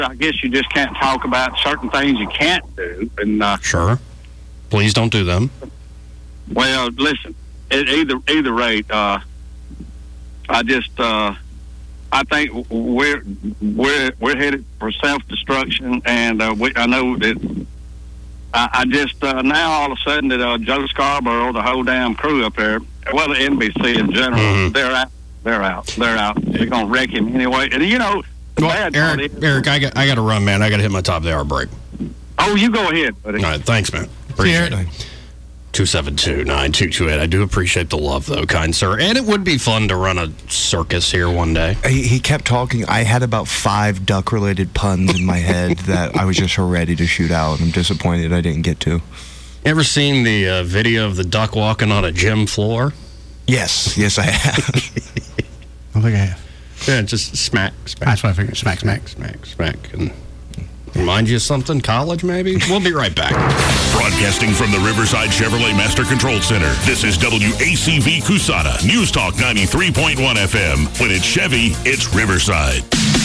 I guess you just can't talk about certain things you can't do. And Sure. Please don't do them. Well, listen, at either rate, I think we're headed for self-destruction, and I know that I just now all of a sudden that Joe Scarborough, the whole damn crew up there, well, the NBC in general, they're out. They're gonna wreck him anyway. And Eric, I got to run, man. I got to hit my top of the hour break. Oh, you go ahead, buddy. All right, thanks, man. Appreciate it. 272-9228. I do appreciate the love, though, kind sir. And it would be fun to run a circus here one day. He kept talking. I had about 5 duck-related puns in my head that I was just ready to shoot out. I'm disappointed I didn't get to. Ever seen the video of the duck walking on a gym floor? Yes, I have. I don't think I have. Yeah, just smack. That's what I figured. Smack. And remind you of something? College, maybe? We'll be right back. Broadcasting from the Riverside Chevrolet Master Control Center, this is WACV Cusada, News Talk 93.1 FM. When it's Chevy, it's Riverside.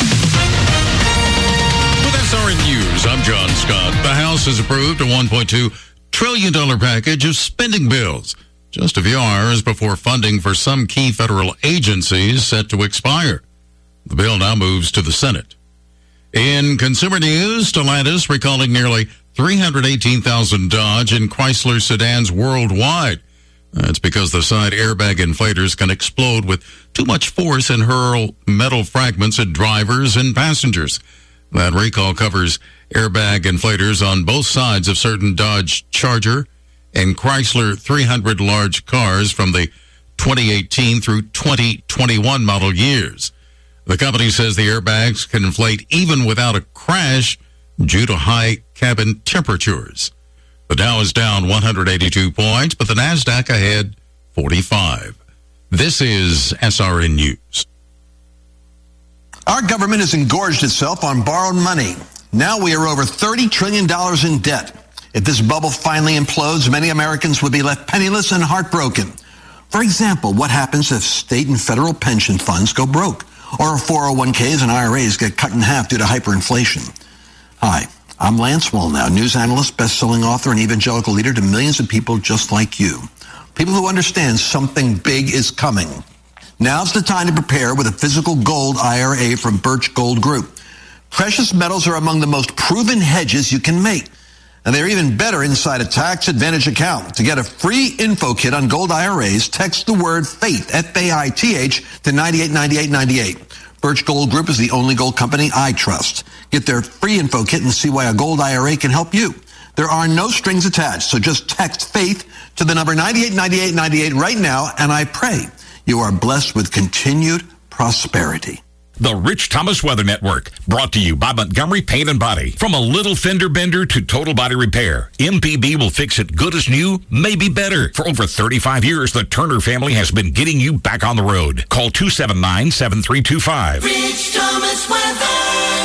With SRN News, I'm John Scott. The House has approved a $1.2 trillion package of spending bills, just a few hours before funding for some key federal agencies set to expire. The bill now moves to the Senate. In consumer news, Stellantis recalling nearly 318,000 Dodge and Chrysler sedans worldwide. That's because the side airbag inflators can explode with too much force and hurl metal fragments at drivers and passengers. That recall covers airbag inflators on both sides of certain Dodge Charger and Chrysler 300 large cars from the 2018 through 2021 model years. The company says the airbags can inflate even without a crash due to high cabin temperatures. The Dow is down 182 points, but the NASDAQ ahead 45. This is SRN News. Our government has engorged itself on borrowed money. Now we are over $30 trillion in debt. If this bubble finally implodes, many Americans would be left penniless and heartbroken. For example, what happens if state and federal pension funds go broke? Or 401ks and IRAs get cut in half due to hyperinflation? Hi, I'm Lance Wallnow, news analyst, best-selling author, and evangelical leader to millions of people just like you. People who understand something big is coming. Now's the time to prepare with a physical gold IRA from Birch Gold Group. Precious metals are among the most proven hedges you can make. And they're even better inside a tax advantage account. To get a free info kit on gold IRAs, text the word FAITH, F-A-I-T-H, to 989898. Birch Gold Group is the only gold company I trust. Get their free info kit and see why a gold IRA can help you. There are no strings attached, so just text FAITH to the number 989898 right now, and I pray you are blessed with continued prosperity. The Rich Thomas Weather Network, brought to you by Montgomery Paint and Body. From a little fender bender to total body repair, MPB will fix it good as new, maybe better. For over 35 years, the Turner family has been getting you back on the road. Call 279-7325. Rich Thomas Weather.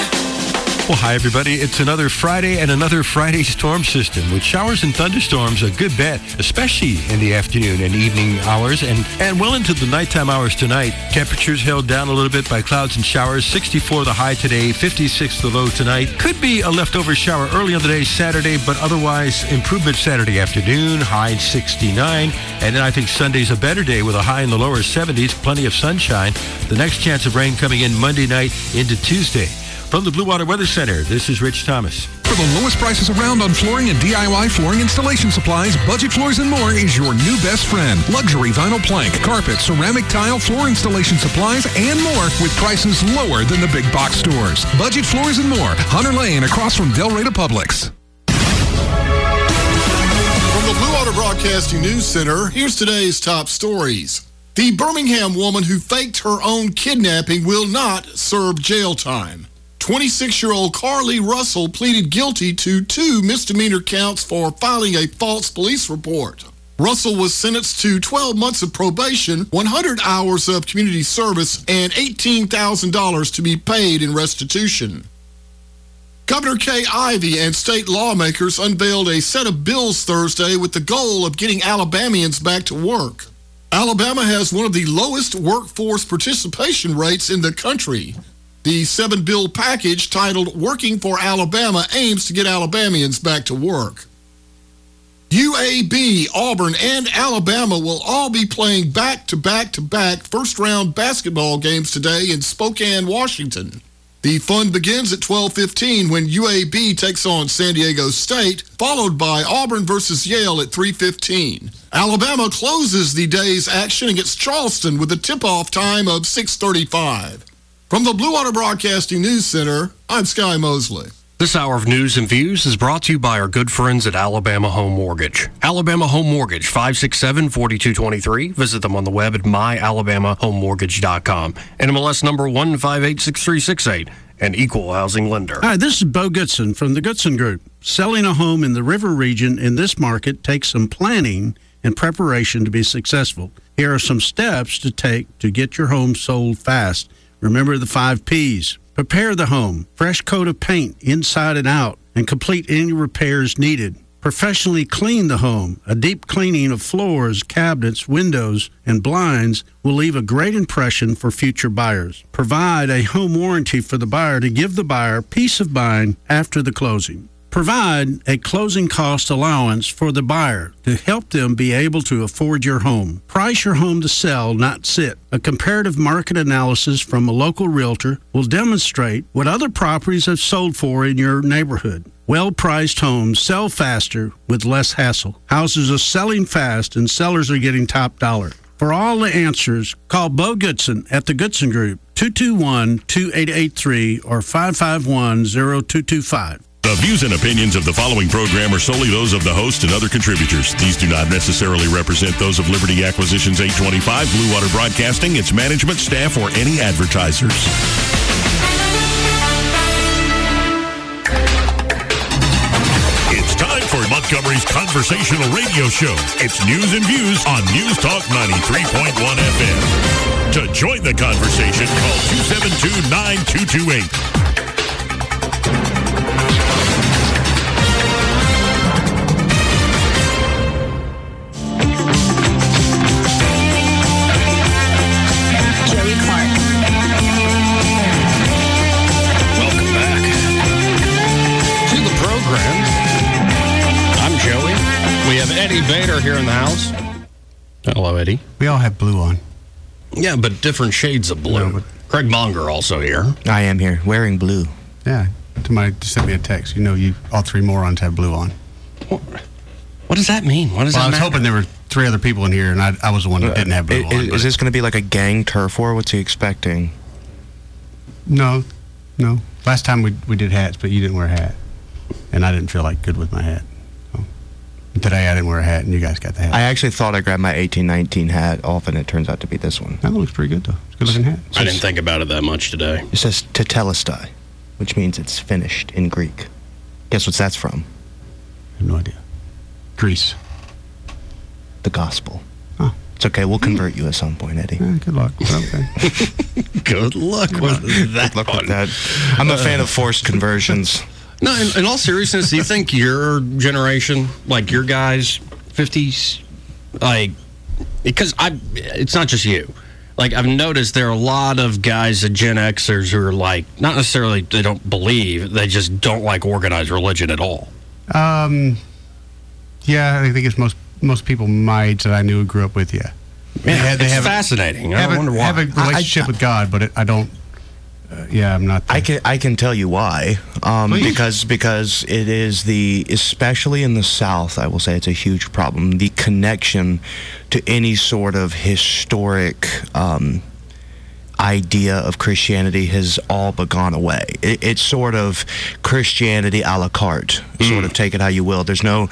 Well, hi, everybody. It's another Friday and another Friday storm system with showers and thunderstorms, a good bet, especially in the afternoon and evening hours and well into the nighttime hours tonight. Temperatures held down a little bit by clouds and showers. 64 the high today, 56 the low tonight. Could be a leftover shower early on the day, Saturday, but otherwise improvement Saturday afternoon, high 69. And then I think Sunday's a better day with a high in the lower 70s, plenty of sunshine. The next chance of rain coming in Monday night into Tuesday. From the Blue Water Weather Center, this is Rich Thomas. For the lowest prices around on flooring and DIY flooring installation supplies, Budget Floors & More is your new best friend. Luxury vinyl plank, carpet, ceramic tile, floor installation supplies, and more with prices lower than the big box stores. Budget Floors & More, Hunter Lane, across from Del Rey Publix. From the Blue Water Broadcasting News Center, here's today's top stories. The Birmingham woman who faked her own kidnapping will not serve jail time. 26-year-old Carly Russell pleaded guilty to 2 misdemeanor counts for filing a false police report. Russell was sentenced to 12 months of probation, 100 hours of community service, and $18,000 to be paid in restitution. Governor Kay Ivey and state lawmakers unveiled a set of bills Thursday with the goal of getting Alabamians back to work. Alabama has one of the lowest workforce participation rates in the country. The 7-bill package titled Working for Alabama aims to get Alabamians back to work. UAB, Auburn, and Alabama will all be playing back-to-back-to-back first-round basketball games today in Spokane, Washington. The fun begins at 12:15 when UAB takes on San Diego State, followed by Auburn versus Yale at 3:15. Alabama closes the day's action against Charleston with a tip-off time of 6:35. From the Blue Water Broadcasting News Center, I'm Sky Mosley. This hour of news and views is brought to you by our good friends at Alabama Home Mortgage. Alabama Home Mortgage, 567-4223. Visit them on the web at myalabamahomemortgage.com. NMLS number 1586368, an equal housing lender. Hi, this is Bo Goodson from the Goodson Group. Selling a home in the River region in this market takes some planning and preparation to be successful. Here are some steps to take to get your home sold fast. Remember the 5 Ps. Prepare the home, fresh coat of paint inside and out, and complete any repairs needed. Professionally clean the home. A deep cleaning of floors, cabinets, windows, and blinds will leave a great impression for future buyers. Provide a home warranty for the buyer to give the buyer peace of mind after the closing. Provide a closing cost allowance for the buyer to help them be able to afford your home. Price your home to sell, not sit. A comparative market analysis from a local realtor will demonstrate what other properties have sold for in your neighborhood. Well-priced homes sell faster with less hassle. Houses are selling fast and sellers are getting top dollar. For all the answers, call Bo Goodson at the Goodson Group, 221-2883 or 551-0225. The views and opinions of the following program are solely those of the host and other contributors. These do not necessarily represent those of Liberty Acquisitions 825, Blue Water Broadcasting, its management, staff, or any advertisers. It's time for Montgomery's conversational radio show. It's News and Views on News Talk 93.1 FM. To join the conversation, call 272-9228. Eddie Bader here in the house. Hello, Eddie. We all have blue on. Yeah, but different shades of blue. No, Craig Monger also here. I am here, wearing blue. Yeah. Somebody just sent me a text. You know, you all 3 morons have blue on. What does that mean? What does that I was matter? hoping there were 3 other people in here, and I was the one that didn't have blue on. Is this going to be like a gang turf war? What's he expecting? No. Last time we did hats, but you didn't wear a hat. And I didn't feel like good with my hat. Today I didn't wear a hat, and you guys got the hat. I actually thought I grabbed my 1819 hat off, and it turns out to be this one. That looks pretty good, though. It's a good-looking hat. I didn't think about it that much today. It says Tetelestai, which means it's finished in Greek. Guess what that's from? I have no idea. Greece. The gospel. Oh. It's okay. We'll convert you at some point, Eddie. Yeah, good luck. Okay. Good luck with that. Good luck with that. I'm a fan of forced conversions. No, in all seriousness, do you think your generation, like your guys, 50s, like, because it's not just you. Like, I've noticed there are a lot of guys, Gen Xers, who are like, not necessarily they don't believe, they just don't like organized religion at all. Yeah, I think it's most people my age that I knew and grew up with, yeah. Yeah, it's fascinating. I wonder why. Have a relationship with God, but I don't. I'm not. I can tell you why. Because it is especially in the South, I will say it's a huge problem. The connection to any sort of historic idea of Christianity has all but gone away. It's sort of Christianity a la carte. Sort of take it how you will. There's no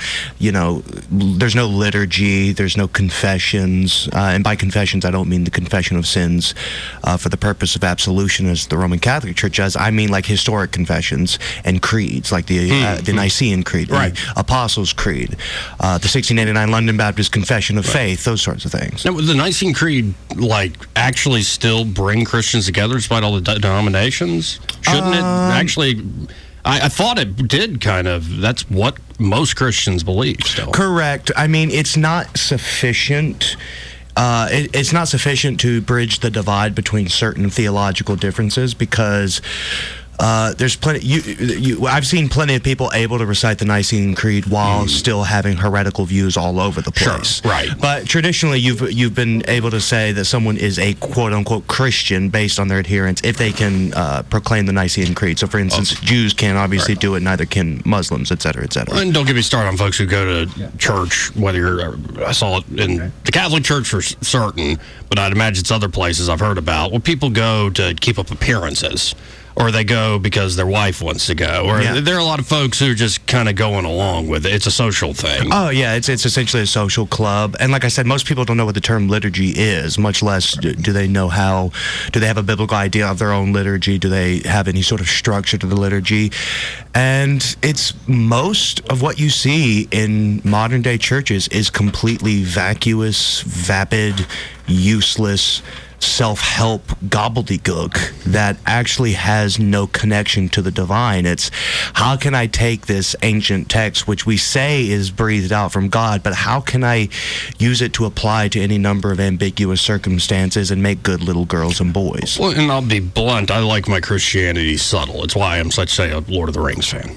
liturgy. There's no confessions. And by confessions, I don't mean the confession of sins for the purpose of absolution as the Roman Catholic Church does. I mean like historic confessions and creeds, like the Nicene Creed, right. The Apostles' Creed, the 1689 London Baptist Confession of Faith, those sorts of things. Now, the Nicene Creed, like, actually still bring Christians together despite all the denominations? Shouldn't it actually... I thought it did kind of. That's what most Christians believe still. Correct. I mean, it's not sufficient it's not sufficient to bridge the divide between certain theological differences because there's plenty. I've seen plenty of people able to recite the Nicene Creed while still having heretical views all over the place. Sure, right. But traditionally, you've been able to say that someone is a quote unquote Christian based on their adherence if they can proclaim the Nicene Creed. So, for instance, Jews can't obviously do it, neither can Muslims, et cetera, et cetera. And don't get me started on folks who go to church, whether you're, I saw it in the Catholic Church for certain, but I'd imagine it's other places I've heard about. Well, people go to keep up appearances. Or they go because their wife wants to go. Or there are a lot of folks who are just kind of going along with it. It's a social thing. Oh, yeah. It's essentially a social club. And like I said, most people don't know what the term liturgy is, much less do they know how. Do they have a biblical idea of their own liturgy? Do they have any sort of structure to the liturgy? And it's most of what you see in modern day churches is completely vacuous, vapid, useless, self-help gobbledygook that actually has no connection to the divine. It's how can I take this ancient text, which we say is breathed out from God, but how can I use it to apply to any number of ambiguous circumstances and make good little girls and boys? Well, and I'll be blunt, I like my Christianity subtle. It's why I'm such a Lord of the Rings fan.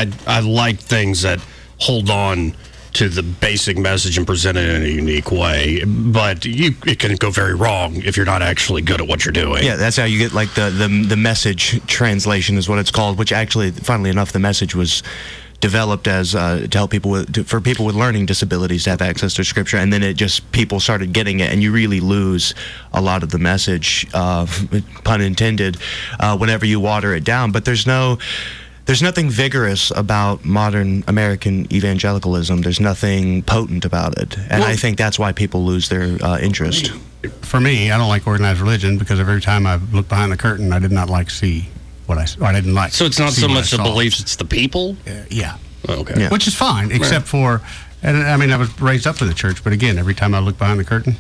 I like things that hold on to the basic message and present it in a unique way, but it can go very wrong if you're not actually good at what you're doing. Yeah, that's how you get like the message translation is what it's called, which actually, funnily enough, the message was developed as to help people for people with learning disabilities to have access to Scripture, and then people started getting it, and you really lose a lot of the message, pun intended, whenever you water it down. But there's nothing vigorous about modern American evangelicalism. There's nothing potent about it. And I think that's why people lose their interest. For me, I don't like organized religion because every time I looked behind the curtain, I did not like see what I didn't like. So it's not so much the beliefs, it's the people? Yeah. Okay. Yeah. Which is fine, except for, and I mean, I was raised up in the church, but again, every time I look behind the curtain,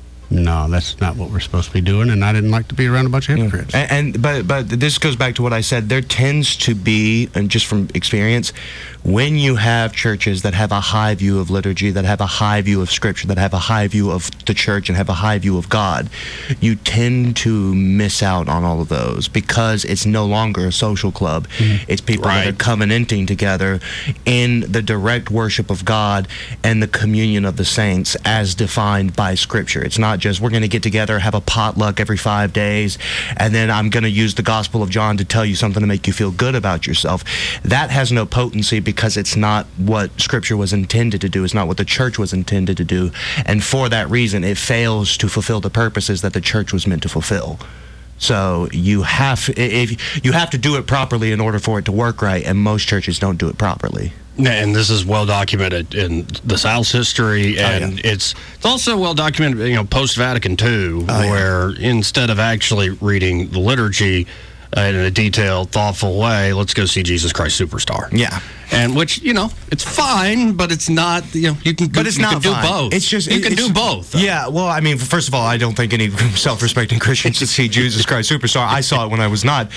no, that's not what we're supposed to be doing, and I didn't like to be around a bunch of hypocrites. But this goes back to what I said. There tends to be, and just from experience, when you have churches that have a high view of liturgy, that have a high view of Scripture, that have a high view of the church, and have a high view of God, you tend to miss out on all of those because it's no longer a social club. It's people that are covenanting together in the direct worship of God and the communion of the saints as defined by Scripture. It's not just we're going to get together, have a potluck every 5 days, and then I'm going to use the Gospel of John to tell you something to make you feel good about yourself. That has no potency because it's not what Scripture was intended to do. It's not what the church was intended to do. And for that reason, it fails to fulfill the purposes that the church was meant to fulfill. So you have to do it properly in order for it to work right, and most churches don't do it properly. And this is well documented in the South's history, and it's also well documented, post Vatican II, where instead of actually reading the liturgy in a detailed, thoughtful way, let's go see Jesus Christ Superstar. Yeah. And which, it's fine, but it's not, you can but it's not do fine. both. It's just you can do both. Yeah, well, I mean, first of all, I don't think any self-respecting Christian should see Jesus Christ Superstar. I saw it when I was not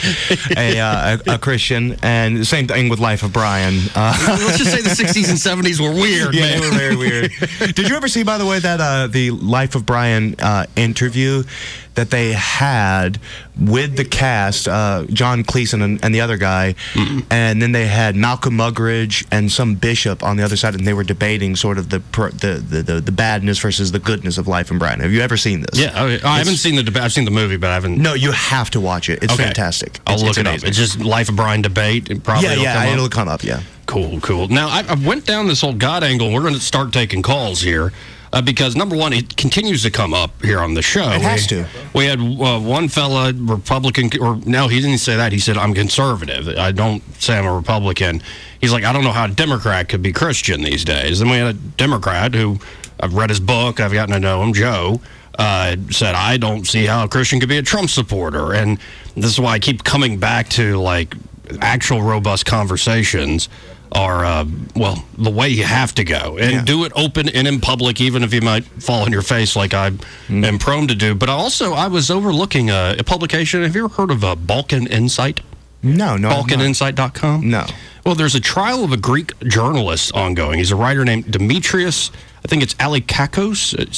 a Christian, and the same thing with Life of Brian. Let's just say the 60s and 70s were weird, man. Yeah, they were very weird. Did you ever see, by the way, that the Life of Brian interview that they had with the cast, John Cleeson and the other guy, and then they had Malcolm Muggeridge and some bishop on the other side, and they were debating sort of the badness versus the goodness of Life in Brian. Have you ever seen this? Yeah, I haven't seen the debate. I've seen the movie, but I haven't. No, you have to watch it. It's fantastic. I'll look it up. It's just Life of Brian debate. It'll come up. Yeah. Cool. Now I went down this whole God angle. We're going to start taking calls here. Because, number one, it continues to come up here on the show. It has to. We had one fella, Republican, or no, he didn't say that. He said, I'm conservative. I don't say I'm a Republican. He's like, I don't know how a Democrat could be Christian these days. Then we had a Democrat who, I've read his book, I've gotten to know him, Joe, said, I don't see how a Christian could be a Trump supporter. And this is why I keep coming back to, like, actual robust conversations are, the way you have to go. And do it open and in public, even if you might fall on your face like I am prone to do. But also, I was overlooking a publication. Have you ever heard of Balkan Insight? No. BalkanInsight.com? No. Well, there's a trial of a Greek journalist ongoing. He's a writer named Demetrius, I think it's Alikakos. It's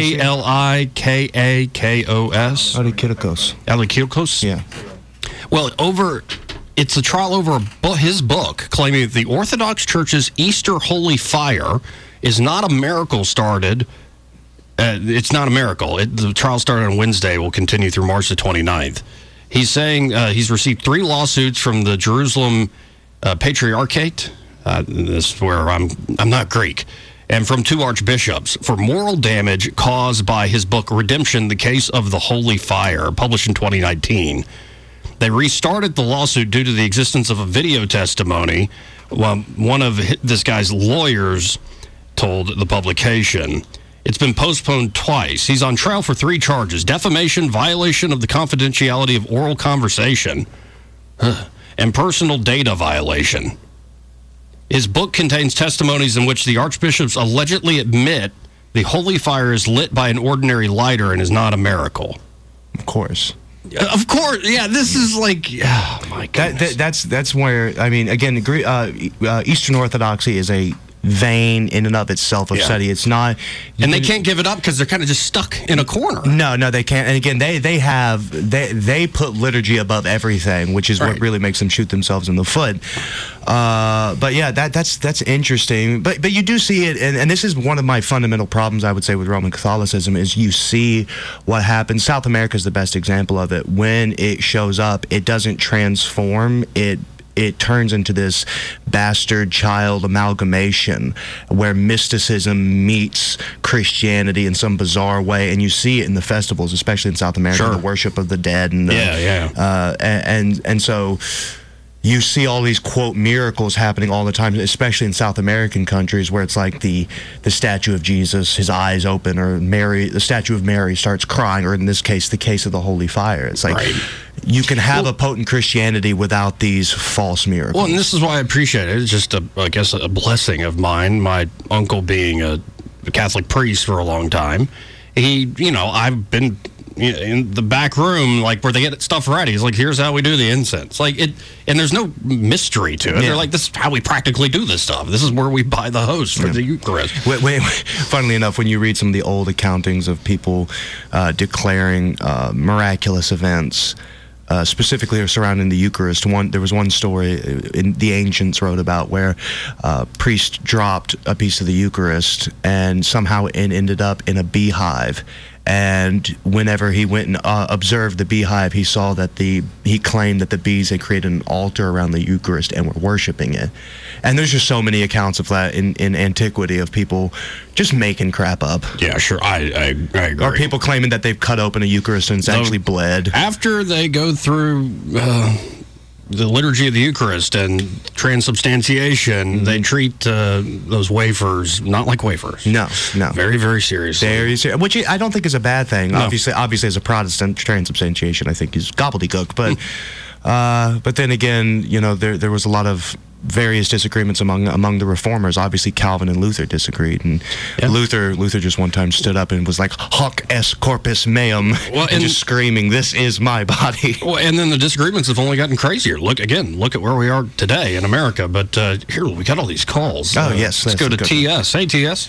Alikakos. Alikakos? Yeah. Well, it's a trial over his book claiming that the Orthodox Church's Easter Holy Fire is not a miracle started. It's not a miracle. The trial started on Wednesday, will continue through March the 29th. He's saying he's received 3 lawsuits from the Jerusalem Patriarchate. This is where I'm not Greek. And from 2 archbishops for moral damage caused by his book, Redemption, The Case of the Holy Fire, published in 2019. They restarted the lawsuit due to the existence of a video testimony. Well, one of this guy's lawyers told the publication. It's been postponed twice. He's on trial for 3 charges: defamation, violation of the confidentiality of oral conversation, and personal data violation. His book contains testimonies in which the archbishops allegedly admit the holy fire is lit by an ordinary lighter and is not a miracle. Of course. Of course, yeah. This is like, oh my God. That's where, I mean, again, Eastern Orthodoxy is a vein in and of itself of study. It's not, and they can't give it up because they're kind of just stuck in a corner. No, they can't. And again, they put liturgy above everything, which is what really makes them shoot themselves in the foot. But yeah, that's interesting. But you do see it, and this is one of my fundamental problems, I would say, with Roman Catholicism, is you see what happens. South America is the best example of it. When it shows up, it doesn't transform. It turns into this bastard child amalgamation where mysticism meets Christianity in some bizarre way, and you see it in the festivals, especially in South America, the worship of the dead, and and so you see all these, quote, miracles happening all the time, especially in South American countries where it's like the statue of Jesus, his eyes open, or the statue of Mary starts crying, or in this case, the case of the Holy Fire. It's like you can have a potent Christianity without these false miracles. Well, and this is why I appreciate it. It's just, I guess, a blessing of mine. My uncle being a Catholic priest for a long time, I've been in the back room, like where they get stuff ready. He's like, here's how we do the incense. Like it, and there's no mystery to it. Yeah. They're like, this is how we practically do this stuff. This is where we buy the host for the Eucharist. Funnily enough, when you read some of the old accountings of people declaring miraculous events, specifically surrounding the Eucharist, there was one story the ancients wrote about where a priest dropped a piece of the Eucharist and somehow it ended up in a beehive. And whenever he went and observed the beehive, he saw that he claimed that the bees had created an altar around the Eucharist and were worshiping it. And there's just so many accounts of that in antiquity, of people just making crap up. Yeah, sure. I agree. Or people claiming that they've cut open a Eucharist and it's actually bled. After they go through the liturgy of the Eucharist and transubstantiation, they treat those wafers not like wafers. No. Very, very seriously. Very serious, which I don't think is a bad thing. No. Obviously, as a Protestant, transubstantiation, I think, is gobbledygook. But then again, there was a lot of various disagreements among the reformers. Obviously, Calvin and Luther disagreed, and Luther just one time stood up and was like, "Hoc est corpus meum," and just screaming, "This is my body." Well, and then the disagreements have only gotten crazier. Look at where we are today in America. But here we got all these calls. Oh yes, let's go to TS. Hey, TS.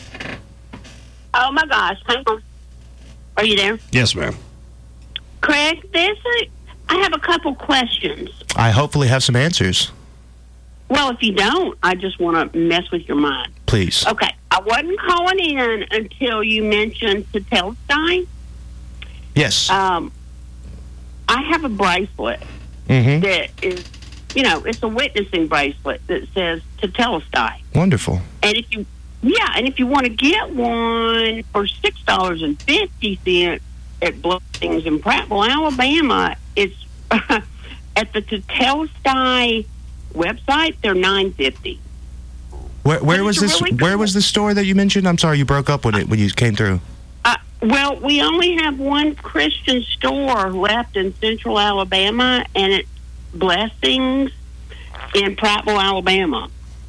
Oh my gosh, hang on. Are you there? Yes, ma'am. Craig, I have a couple questions. I hopefully have some answers. Well, if you don't, I just want to mess with your mind. Please. Okay. I wasn't calling in until you mentioned Tetelestai. Yes. I have a bracelet that is, it's a witnessing bracelet that says Tetelestai. Wonderful. And if you want to get one for $6.50 at Blessings in Prattville, Alabama, it's at the Tetelestai website, they're $9.50. Where was this? Really where was the store that you mentioned? I'm sorry, you broke up when you came through. Well, we only have one Christian store left in Central Alabama, and it's Blessings in Prattville, Alabama.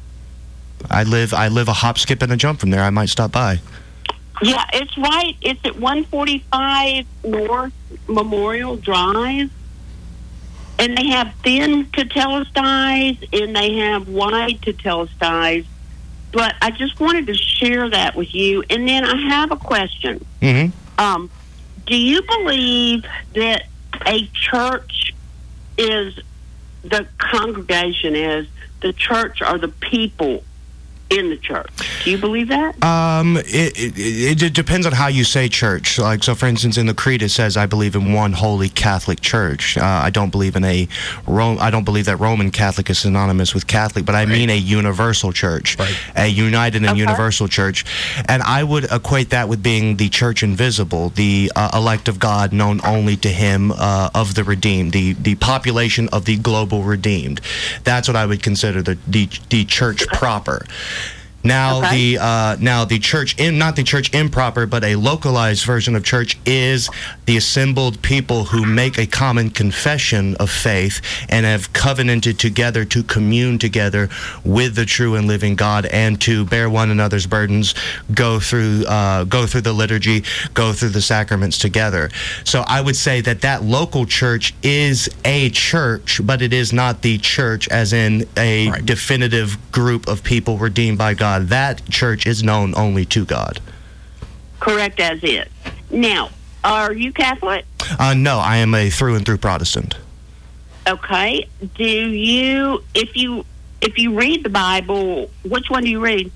I live a hop, skip, and a jump from there. I might stop by. Yeah, it's right. It's at 145 North Memorial Drive. And they have thin tetelestai, and they have wide tetelestai. But I just wanted to share that with you. And then I have a question. Mm-hmm. Do you believe that a church is, the congregation is, the church are the people in the church? Do you believe that? It depends on how you say church. Like, so for instance, in the creed it says, "I believe in one holy Catholic Church." I don't believe in I don't believe that Roman Catholic is synonymous with Catholic, but I mean a universal church, a united and universal church. And I would equate that with being the church invisible, the elect of God, known only to Him, of the redeemed, the population of the global redeemed. That's what I would consider the church proper. Now, the church, not the church improper, but a localized version of church, is the assembled people who make a common confession of faith and have covenanted together to commune together with the true and living God and to bear one another's burdens, go through the liturgy, go through the sacraments together. So I would say that local church is a church, but it is not the church as in a definitive group of people redeemed by God. That church is known only to God. Correct as is. Now, are you Catholic? No, I am a through and through Protestant. Okay. Do you, if you read the Bible, which one do you read?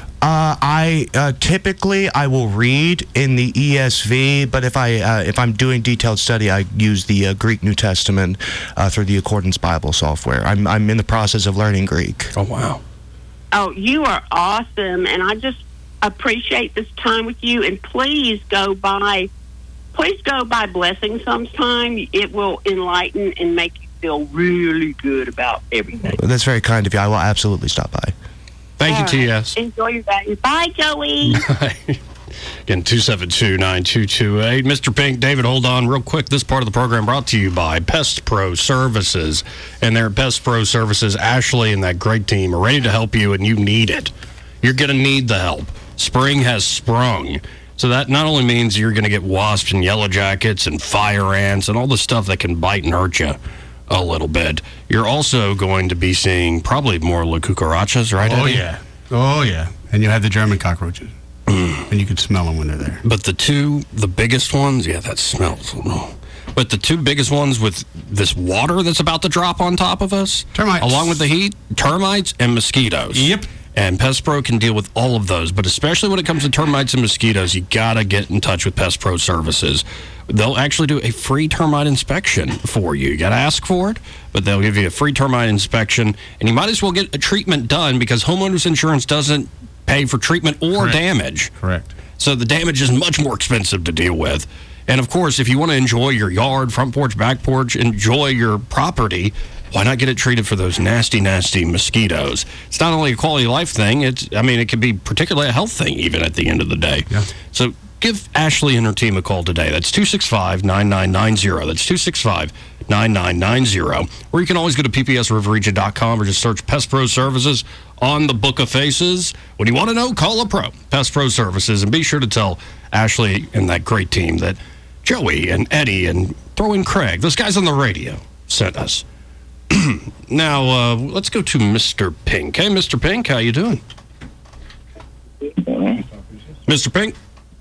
I typically will read in the ESV, but if I'm doing detailed study, I use the Greek New Testament through the Accordance Bible software. I'm in the process of learning Greek. Oh wow. Oh, you are awesome, and I just appreciate this time with you. And please go by Blessing sometime. It will enlighten and make you feel really good about everything. That's very kind of you. I will absolutely stop by. Thank you, TS. Enjoy your day. Bye, Joey. Again, 272-9228. Mr. Pink, David, hold on real quick. This part of the program brought to you by Pest Pro Services. And their Pest Pro Services, Ashley and that great team are ready to help you, and you need it. You're going to need the help. Spring has sprung. So that not only means you're going to get wasps and yellow jackets and fire ants and all the stuff that can bite and hurt you a little bit. You're also going to be seeing probably more La Cucarachas, right, Oh, Eddie? yeah. Oh, yeah. And you have the German cockroaches. And you can smell them when they're there. But the biggest ones, yeah, that smells. But the two biggest ones with this water that's about to drop on top of us, termites, along with the heat, termites and mosquitoes. Yep. And Pest Pro can deal with all of those, but especially when it comes to termites and mosquitoes, you gotta get in touch with Pest Pro Services. They'll actually do a free termite inspection for you. You gotta ask for it, but they'll give you a free termite inspection, and you might as well get a treatment done because homeowners insurance doesn't pay for treatment or damage. Correct. So the damage is much more expensive to deal with. And of course, if you want to enjoy your yard, front porch, back porch, enjoy your property, why not get it treated for those nasty, nasty mosquitoes? It's not only a quality of life thing, it can be particularly a health thing even at the end of the day. Yeah. So give Ashley and her team a call today. That's 265-9990. That's 265-9990. Or you can always go to ppsriverregion.com or just search Pest Pro Services on the Book of Faces. When you want to know, call a pro, Pest Pro Services, and be sure to tell Ashley and that great team that Joey and Eddie and throw in Craig, those guys on the radio, sent us. Now, let's go to Mr. Pink. Hey, Mr. Pink, how you doing? Mr. Pink?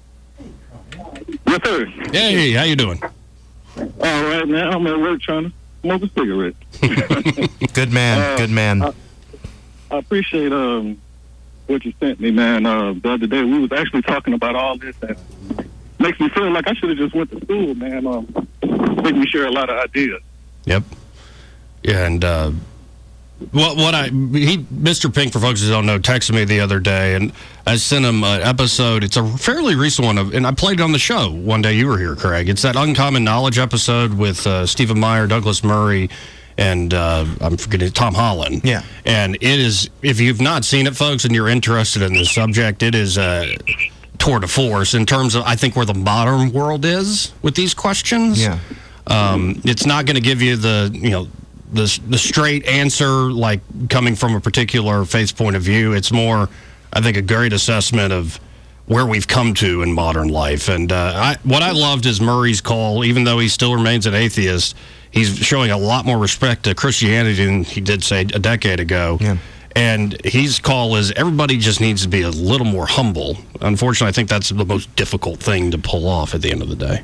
Yes, sir. Hey, how you doing? All right, now I'm at work trying to smoke a cigarette. Good man, good man. I appreciate what you sent me, man. The other day we was actually talking about all this, and makes me feel like I should have just went to school, man. Make me share a lot of ideas. Yep. Yeah, and Mr. Pink, for folks who don't know, texted me the other day, and I sent him an episode. It's a fairly recent one, and I played it on the show one day you were here, Craig. It's that Uncommon Knowledge episode with Stephen Meyer, Douglas Murray, and I'm forgetting, Tom Holland. Yeah. And it is, if you've not seen it, folks, and you're interested in this subject, it is a tour de force in terms of, I think, where the modern world is with these questions. Yeah. It's not going to give you the straight answer, like coming from a particular faith point of view. It's more, I think, a great assessment of where we've come to in modern life. And what I loved is Murray's call, even though he still remains an atheist, he's showing a lot more respect to Christianity than he did, say, a decade ago. Yeah. And his call is everybody just needs to be a little more humble. Unfortunately, I think that's the most difficult thing to pull off at the end of the day.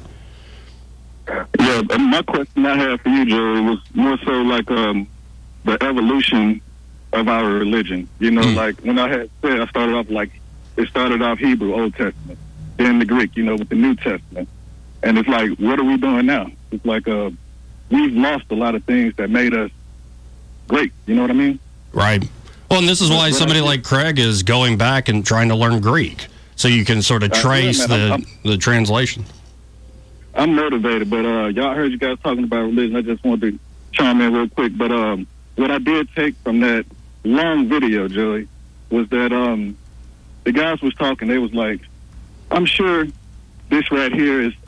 Yeah, my question I have for you, Joey, was more so like the evolution of our religion. You know, like when I had said, I started off like, it started off Hebrew, Old Testament, then the Greek, you know, with the New Testament. And it's like, what are we doing now? It's like we've lost a lot of things that made us great. You know what I mean? Right. Well, and this is why somebody like Craig is going back and trying to learn Greek, so you can sort of trace the translation. I'm motivated, but y'all heard you guys talking about religion. I just wanted to chime in real quick. But what I did take from that long video, Joey, was that the guys was talking. They was like, I'm sure this right here it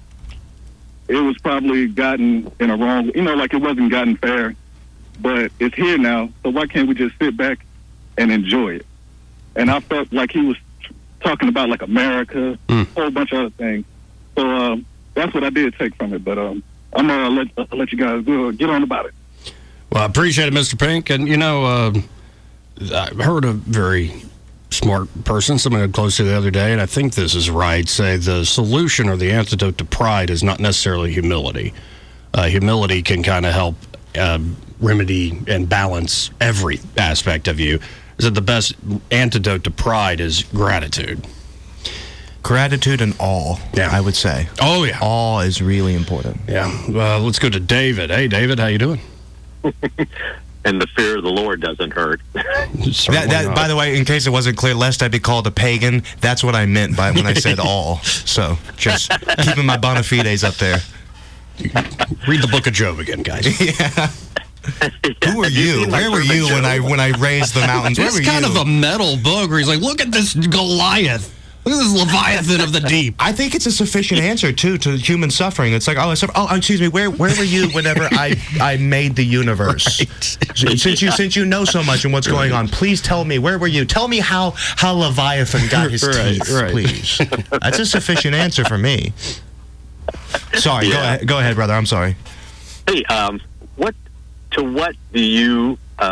was probably gotten in a wrong, you know, like it wasn't gotten fair, but it's here now. So why can't we just sit back and enjoy it? And I felt like he was talking about like America, a whole bunch of other things. So that's what I did take from it. But I'm gonna let you guys get on about it. Well, I appreciate it, Mr. Pink. And you know, I heard a very smart person, somebody I'm close to the other day, and I think this is right, say the solution or the antidote to pride is not necessarily humility. Humility can kind of help remedy and balance every aspect of you. Is that the best antidote to pride is gratitude. Gratitude and awe, I would say. Oh, yeah. Awe is really important. Yeah. Let's go to David. Hey, David, how you doing? And the fear of the Lord doesn't hurt. That, by the way, in case it wasn't clear, lest I be called a pagan, that's what I meant by when I said all. So just keeping my bona fides up there. Read the book of Job again, guys. Yeah. Who are you? Where were you when I raised the mountains? Where were you? It's kind of a metal book where he's like, look at this Goliath. Look at this Leviathan of the deep. I think it's a sufficient answer, too, to human suffering. It's like, excuse me, where were you whenever I made the universe? Right. Since you know so much and what's going on, please tell me, where were you? Tell me how Leviathan got his teeth, please. That's a sufficient answer for me. Sorry, go ahead, brother. I'm sorry. Hey, what do you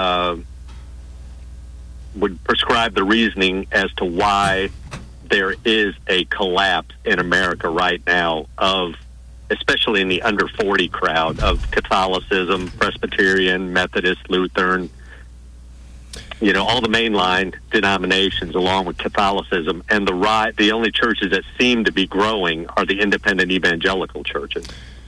would prescribe the reasoning as to why there is a collapse in America right now of, especially in the under 40 crowd, of Catholicism, Presbyterian, Methodist, Lutheran, you know, all the mainline denominations along with Catholicism, and the only churches that seem to be growing are the independent evangelical churches.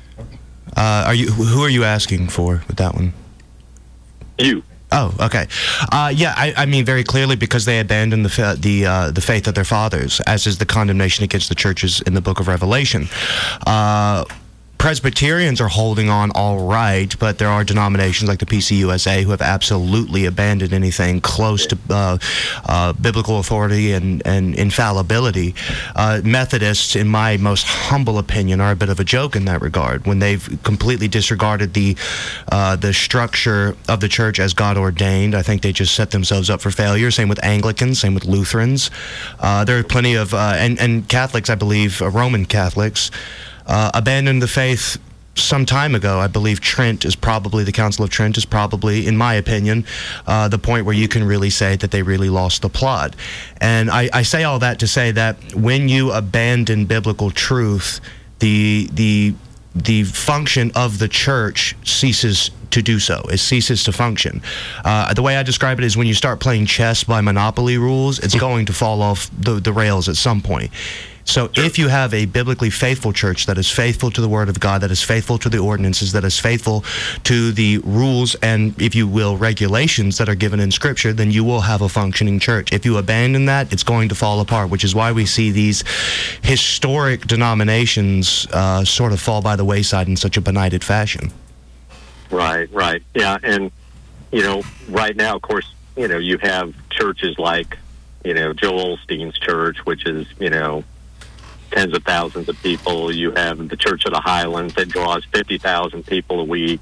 Who are you asking for with that one? You. Oh, okay. Yeah, I mean very clearly because they abandoned the faith of their fathers, as is the condemnation against the churches in the book of Revelation. Presbyterians are holding on all right, but there are denominations like the PCUSA who have absolutely abandoned anything close to biblical authority and infallibility. Methodists, in my most humble opinion, are a bit of a joke in that regard when they've completely disregarded the structure of the church as God ordained. I think they just set themselves up for failure. Same with Anglicans, same with Lutherans. There are plenty of, and Catholics, I believe, Roman Catholics, abandoned the faith some time ago. I believe the Council of Trent is probably, in my opinion, the point where you can really say that they really lost the plot. And I say all that to say that when you abandon biblical truth, the function of the church ceases to do so. It ceases to function. The way I describe it is when you start playing chess by Monopoly rules, it's going to fall off the rails at some point. So if you have a biblically faithful church that is faithful to the Word of God, that is faithful to the ordinances, that is faithful to the rules and, if you will, regulations that are given in Scripture, then you will have a functioning church. If you abandon that, it's going to fall apart, which is why we see these historic denominations sort of fall by the wayside in such a benighted fashion. Right. Yeah, and, you know, right now, of course, you know, you have churches like, you know, Joel Osteen's church, which is, you know, tens of thousands of people. You have the Church of the Highlands that draws 50,000 people a week.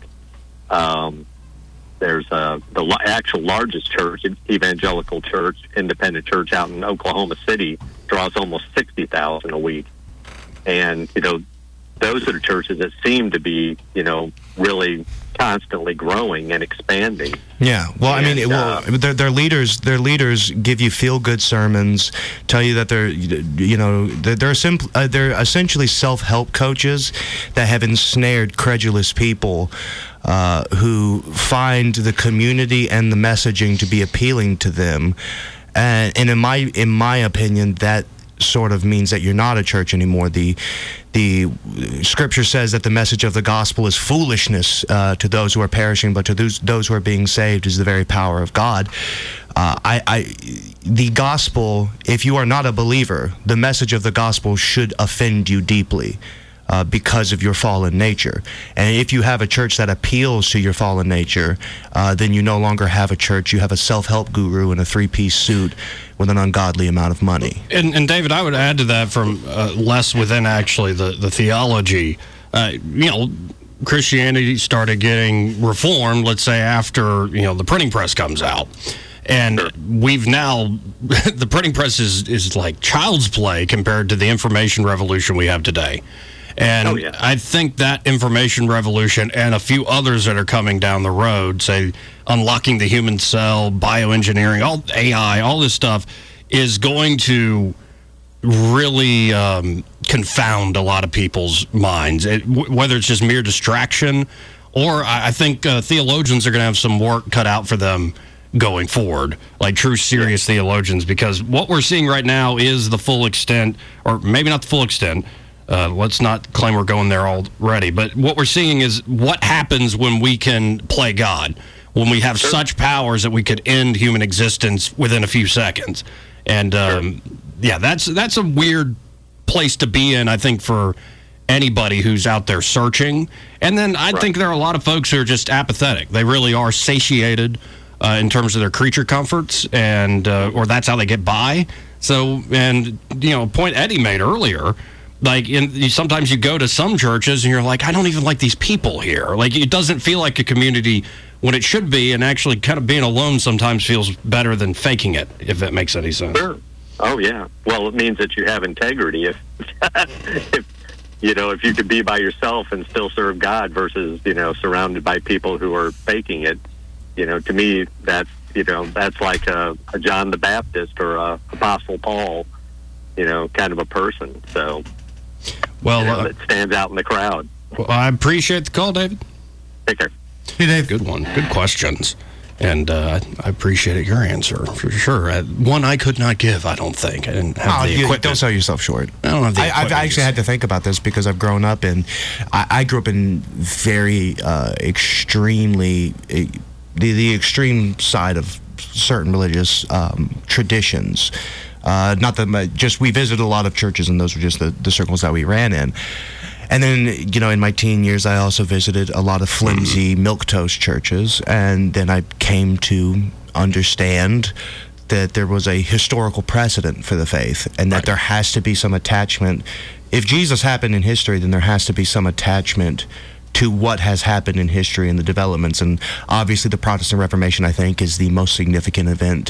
There's the actual largest church, evangelical church, independent church out in Oklahoma City, draws almost 60,000 a week. And, you know, those are the churches that seem to be, you know, really constantly growing and expanding. Yeah, well, I mean, their leaders give you feel-good sermons, tell you that they're essentially self-help coaches that have ensnared credulous people who find the community and the messaging to be appealing to them, and in my opinion, that sort of means that you're not a church anymore. The scripture says that the message of the gospel is foolishness to those who are perishing, but to those who are being saved is the very power of God. The gospel, if you are not a believer, the message of the gospel should offend you deeply. Because of your fallen nature. And if you have a church that appeals to your fallen nature, then you no longer have a church. You have a self-help guru in a three-piece suit with an ungodly amount of money. And David, I would add to that from less within actually the theology. Christianity started getting reformed, let's say, after, the printing press comes out. And we've now, the printing press is like child's play compared to the information revolution we have today. And I think that information revolution and a few others that are coming down the road, say unlocking the human cell, bioengineering, all AI, all this stuff is going to really confound a lot of people's minds, whether it's just mere distraction or I think theologians are going to have some work cut out for them going forward, like true serious theologians, because what we're seeing right now is the full extent, or maybe not the full extent. Let's not claim we're going there already, but what we're seeing is what happens when we can play God, when we have such powers that we could end human existence within a few seconds. And that's a weird place to be in, I think, for anybody who's out there searching. And then I think there are a lot of folks who are just apathetic. They really are satiated in terms of their creature comforts, and or that's how they get by. So, and a point Eddie made earlier, like sometimes you go to some churches and you're like, I don't even like these people here. Like, it doesn't feel like a community when it should be, and actually kind of being alone sometimes feels better than faking it, if that makes any sense. Sure. Oh yeah. Well, it means that you have integrity. If you could be by yourself and still serve God versus surrounded by people who are faking it, to me that's like a John the Baptist or a Apostle Paul, kind of a person. So. Well, it stands out in the crowd. Well, I appreciate the call, David. Take care. Hey, Dave. Good one. Good questions. And I appreciate your answer, for sure. One I could not give, I don't think. I didn't have the equipment. Don't sell yourself short. I don't have the equipment. I've actually had to think about this because I've grown up in... I grew up in very extremely... the extreme side of certain religious traditions. Not that just we visited a lot of churches, and those were just the circles that we ran in. And then, in my teen years, I also visited a lot of flimsy milquetoast churches, and then I came to understand that there was a historical precedent for the faith, and that there has to be some attachment. If Jesus happened in history, then there has to be some attachment to what has happened in history and the developments. And obviously the Protestant Reformation, I think, is the most significant event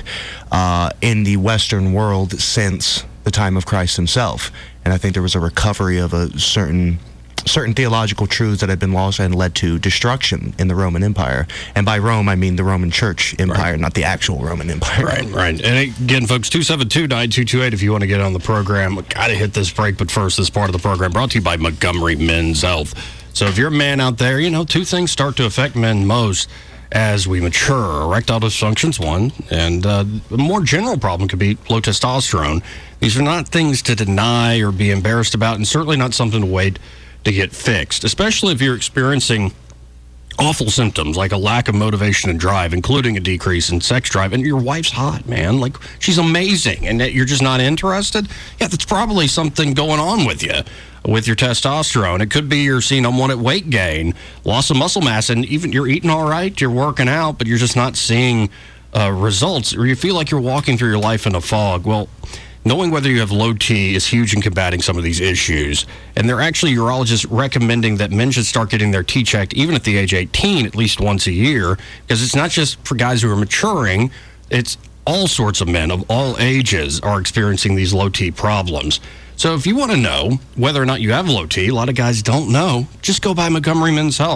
in the Western world since the time of Christ himself. And I think there was a recovery of a certain theological truths that had been lost and led to destruction in the Roman Empire. And by Rome, I mean the Roman Church Empire, not the actual Roman Empire. Right. And again, folks, 272-9228 if you want to get on the program. Got to hit this break, but first, this part of the program brought to you by Montgomery Men's Health. So if you're a man out there, two things start to affect men most as we mature. Erectile dysfunction's one, and a more general problem could be low testosterone. These are not things to deny or be embarrassed about, and certainly not something to wait to get fixed, especially if you're experiencing awful symptoms like a lack of motivation and drive, including a decrease in sex drive. And your wife's hot, man. Like, she's amazing, and you're just not interested? Yeah, that's probably something going on with you, with your testosterone. It could be you're seeing unwanted weight gain, loss of muscle mass, and even you're eating all right, you're working out, but you're just not seeing results, or you feel like you're walking through your life in a fog. Well, knowing whether you have low T is huge in combating some of these issues. And they're actually urologists recommending that men should start getting their T checked even at the age 18, at least once a year, because it's not just for guys who are maturing, it's all sorts of men of all ages are experiencing these low T problems. So if you want to know whether or not you have low T, a lot of guys don't know, just go by Montgomery Men's Health.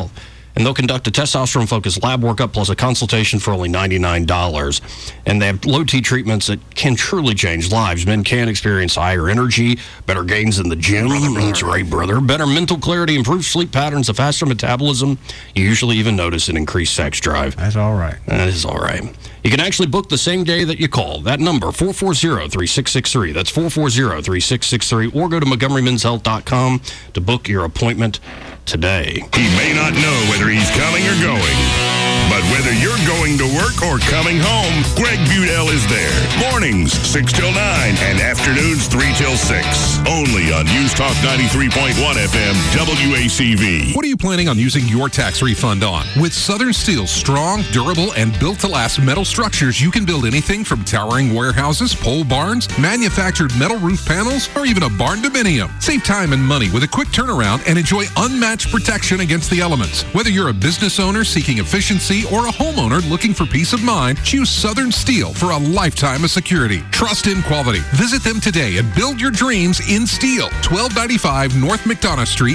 And they'll conduct a testosterone-focused lab workup plus a consultation for only $99. And they have low T treatments that can truly change lives. Men can experience higher energy, better gains in the gym. That's right, brother. Better mental clarity, improved sleep patterns, a faster metabolism. You usually even notice an increased sex drive. That's all right. That is all right. You can actually book the same day that you call. That number, 440-3663. That's 440-3663. Or go to MontgomeryMen'sHealth.com to book your appointment today. He may not know whether he's coming or going, but whether you're going to work or coming home, Greg Budell is there. Mornings, 6 till 9, and afternoons, 3 till 6. Only on News Talk 93.1 FM, WACV. What are you planning on using your tax refund on? With Southern Steel's strong, durable, and built-to-last metal structures, you can build anything from towering warehouses, pole barns, manufactured metal roof panels, or even a barn dominium. Save time and money with a quick turnaround and enjoy unmatched protection against the elements. Whether you're a business owner seeking efficiency or a homeowner looking for peace of mind, choose Southern Steel for a lifetime of security. Trust in quality. Visit them today and build your dreams in steel. 1295 North McDonough Street,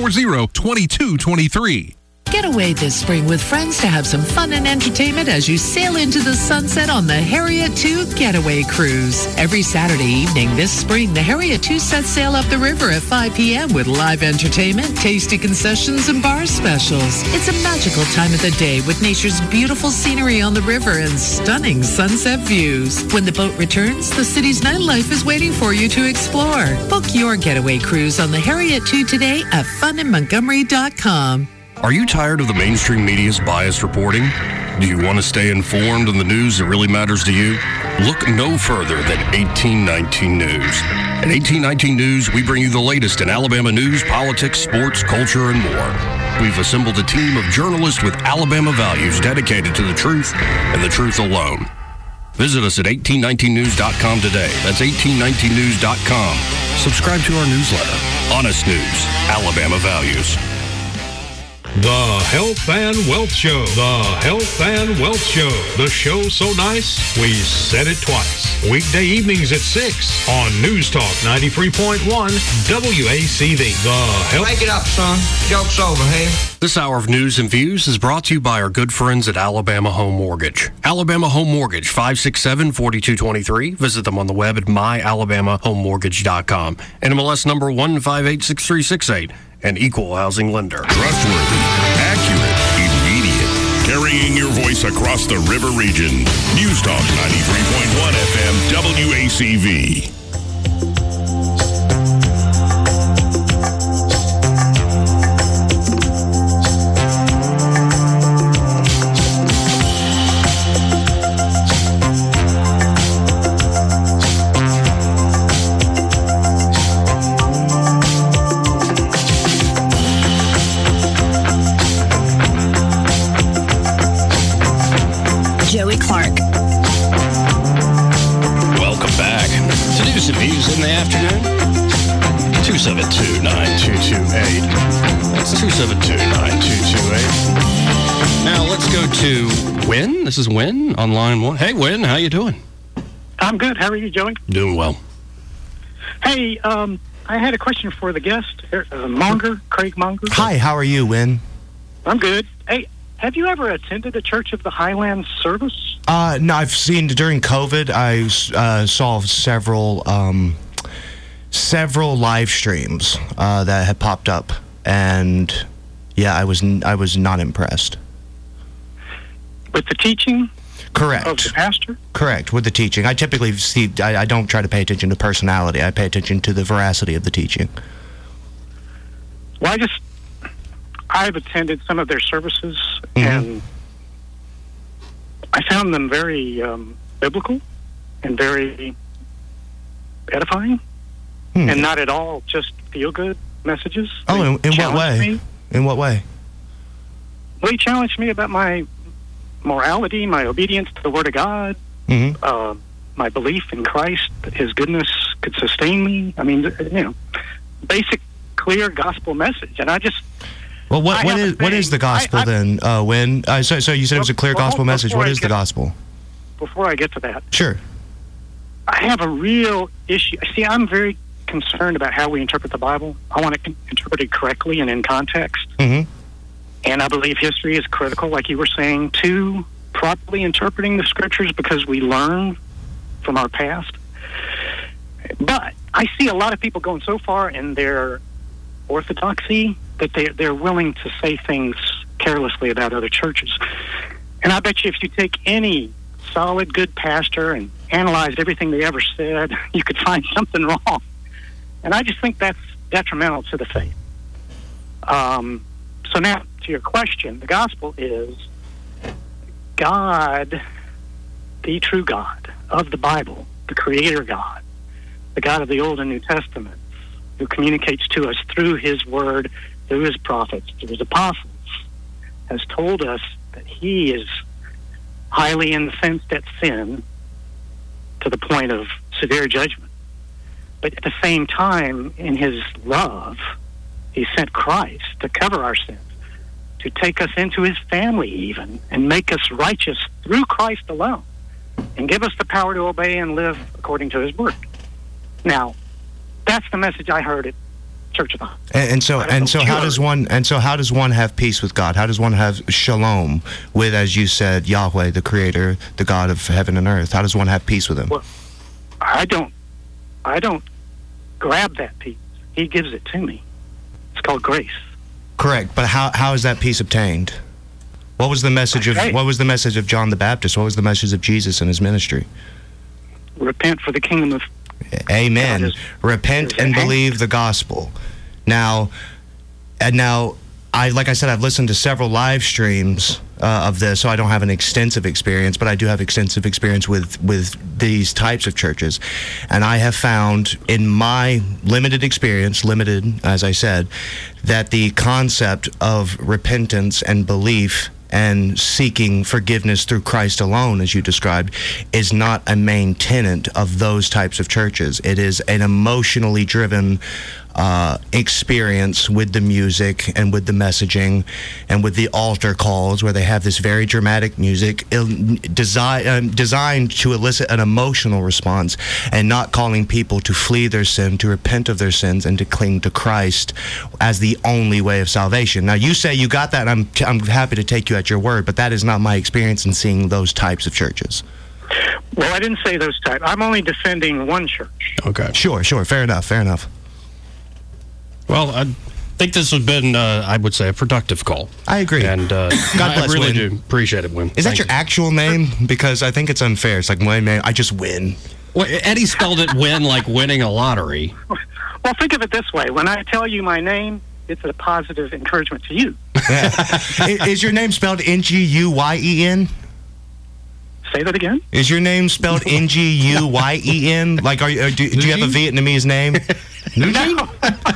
240-2223. Get away this spring with friends to have some fun and entertainment as you sail into the sunset on the Harriet 2 Getaway Cruise. Every Saturday evening this spring, the Harriet 2 sets sail up the river at 5 p.m. with live entertainment, tasty concessions, and bar specials. It's a magical time of the day with nature's beautiful scenery on the river and stunning sunset views. When the boat returns, the city's nightlife is waiting for you to explore. Book your getaway cruise on the Harriet 2 today at funinmontgomery.com. Are you tired of the mainstream media's biased reporting? Do you want to stay informed on the news that really matters to you? Look no further than 1819 News. At 1819 News, we bring you the latest in Alabama news, politics, sports, culture, and more. We've assembled a team of journalists with Alabama values dedicated to the truth and the truth alone. Visit us at 1819news.com today. That's 1819news.com. Subscribe to our newsletter. Honest News, Alabama Values. The Health and Wealth Show. The Health and Wealth Show. The show so nice, we said it twice. Weekday evenings at 6 on News Talk 93.1 WACV. The Health... Break it up, son. Joke's over, hey? This hour of news and views is brought to you by our good friends at Alabama Home Mortgage. Alabama Home Mortgage, 567-4223. Visit them on the web at myalabamahomemortgage.com. NMLS number 1586368. An equal housing lender. Trustworthy, accurate, immediate. Carrying your voice across the river region. News Talk 93.1 FM, WACV. Joey Clark. Welcome back to News and Views in the afternoon. 272-9228. That's 272-9228. Now let's go to Win. This is Win on line one. Hey, Win, how you doing? I'm good. How are you, Joey? Doing well. Hey, I had a question for the guest, Monger, Craig Monger. Hi, how are you, Win? I'm good. Hey, have you ever attended a Church of the Highlands service? No, I've seen during COVID. I saw several live streams that had popped up, and yeah, I was not impressed. With the teaching? Correct. Of the pastor? Correct, with the teaching. I typically see. I don't try to pay attention to personality. I pay attention to the veracity of the teaching. Well, I've attended some of their services, and I found them very biblical and very edifying, and not at all just feel-good messages. Oh, in what way? In what way? Well, he challenged me about my morality, my obedience to the Word of God, my belief in Christ, that His goodness could sustain me. I mean, basic, clear gospel message. And I just... Well, what is the gospel then? When so you said it was a clear gospel message. What is the gospel? Before I get to that, sure. I have a real issue. See, I'm very concerned about how we interpret the Bible. I want it interpreted correctly and in context. And I believe history is critical, like you were saying, to properly interpreting the scriptures because we learn from our past. But I see a lot of people going so far in their orthodoxy that they're willing to say things carelessly about other churches. And I bet you if you take any solid, good pastor and analyzed everything they ever said, you could find something wrong. And I just think that's detrimental to the faith. So now, to your question, the gospel is God, the true God of the Bible, the Creator God, the God of the Old and New Testaments, who communicates to us through His Word, through His prophets, through His apostles, has told us that He is highly incensed at sin to the point of severe judgment. But at the same time, in His love, He sent Christ to cover our sins, to take us into His family even, and make us righteous through Christ alone, and give us the power to obey and live according to His Word. Now, that's the message I heard at Church of the Heart. And so how does one have peace with God? How does one have shalom with, as you said, Yahweh, the Creator, the God of heaven and earth? How does one have peace with Him? Well, I don't grab that peace. He gives it to me. It's called grace. Correct, but how is that peace obtained? What was the message of John the Baptist? What was the message of Jesus in His ministry? Repent, for the kingdom of Amen. Repent and believe the gospel. Now, like I said, I've listened to several live streams of this, so I don't have an extensive experience, but I do have extensive experience with these types of churches. And I have found, in my limited experience, as I said, that the concept of repentance and belief and seeking forgiveness through Christ alone, as you described, is not a main tenet of those types of churches. It is an emotionally driven experience with the music and with the messaging and with the altar calls, where they have this very dramatic music designed to elicit an emotional response, and not calling people to flee their sin, to repent of their sins, and to cling to Christ as the only way of salvation. Now, you say you got that, and I'm happy to take you at your word, but that is not my experience in seeing those types of churches. Well, I didn't say those types. I'm only defending one church. Okay. Sure. Fair enough. Well, I think this has been, I would say, a productive call. I agree. And God bless, I really Win. do appreciate it, Win. Is that your actual name? Because I think it's unfair. It's like, Win, man, I just win. Well, Eddie spelled it win like winning a lottery. Well, think of it this way. When I tell you my name, it's a positive encouragement to you. Yeah. Is your name spelled Nguyen? Say that again? Is your name spelled Nguyen? Like, do you have a Vietnamese name? No.